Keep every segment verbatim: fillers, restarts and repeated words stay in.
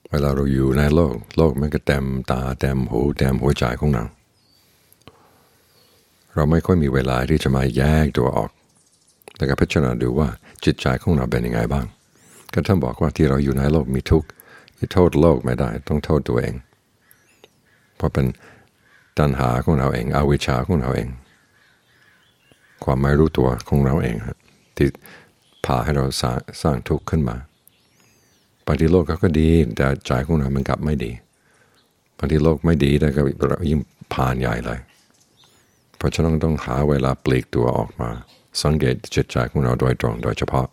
เวลาเราอยู่ในโลกโลกมันก็เต็มตาเต็มหูเต็มหัวใจของเราเราไม่ค่อยมีเวลาที่จะมาแยกตัวออกแล้วก็พิจารณาดูว่าจิตใจของเราเป็นยังไงบ้างก็ท่านบอกว่าที่เราอยู่ในโลกมีทุกข์ที่โทษโลกไม่ได้ต้องโทษตัวเองเพราะเป็นตัณหาของเราเองอวิชชาของเราเองความไม่รู้ตัวของเราเองที่พาให้เราสร้างสร้างทุกข์ขึ้นมาบางทีโลกก็ดีแต่ใจของเรามันกลับไม่ดีบางทีโลกไม่ดีแต่ก็ยิ่งผ่านใหญ่เลยเพราะฉะนั้นต้องหาเวลาปลีกตัวออกมาสังเกตจิตใจของเราโดยตรงโดยเฉพาะ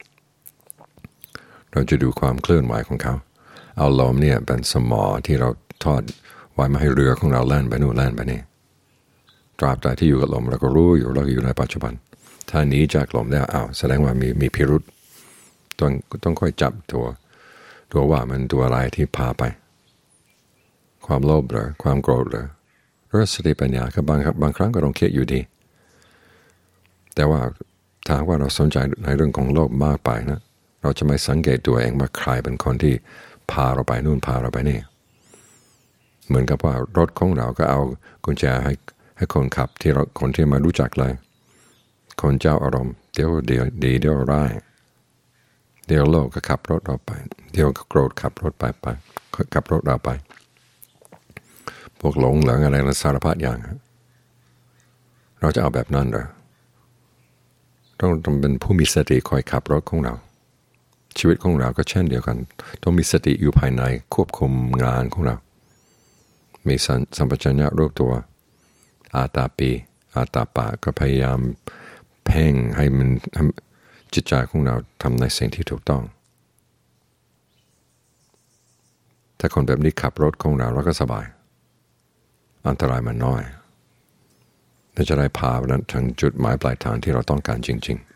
เราจะดูความเคลื่อนไหวของเขาเอาลมเนี่ยเป็นสมอที่เราทอดไว้มาให้เรือของเราแล่นไปนู่นแล่นไปนี่ตราบใดที่อยู่กับลมเราก็รู้อยู่เราอยู่ในปัจจุบันถ้าหนีจากลมแล้วอ้าวแสดงว่ามีมีพิรุธต้องต้องค่อยจับตัวตัวว่ามันตัวอะไรที่พาไปความโลภหรือความโกรธหรือหรือสติปัญญาก็บางบางครั้งก็ต้องคิดอยู่ดีแต่ว่าถ้าว่าเราสนใจในเรื่องของโลภมากไปนะเราจะไม่สังเกตตัวเองว่าใครเป็นคนที่พาเราไปนู่นพาเราไปนี่เหมือนกับว่ารถของเราก็เอากุญแจให้ให้คนขับที่เราคนที่มารู้จักเลยคนเจ้าอารมณ์เดี๋ยวเดี๋ยวดีเดี๋ยวร้ายเดี๋ยวโลภก็ขับรถเราไปเดี๋ยวโกรธขับรถไปไปขับรถเราไปพวกหลงเหลืองอะไรสารพัดอย่างเราจะเอาแบบนั้นเหรอต้องต้องเป็นผู้มีสติคอยขับรถของเราชีวิตของเราก็เช่นเดียวกันต้องมีสติอยู่ภายในควบคุมงานของเรามีสัมปชัญญะรู้ตัวอาตาปีอาตาปะก็พยายามเพ่งให้มันจิตใจของเราทำในสิ่งที่ถูกต้องถ้าคนแบบนี้ขับรถของเราเราก็สบายอันตรายมันน้อยและจะได้พาไปถึงจุดหมายปลายทางที่เราต้องการจริงๆ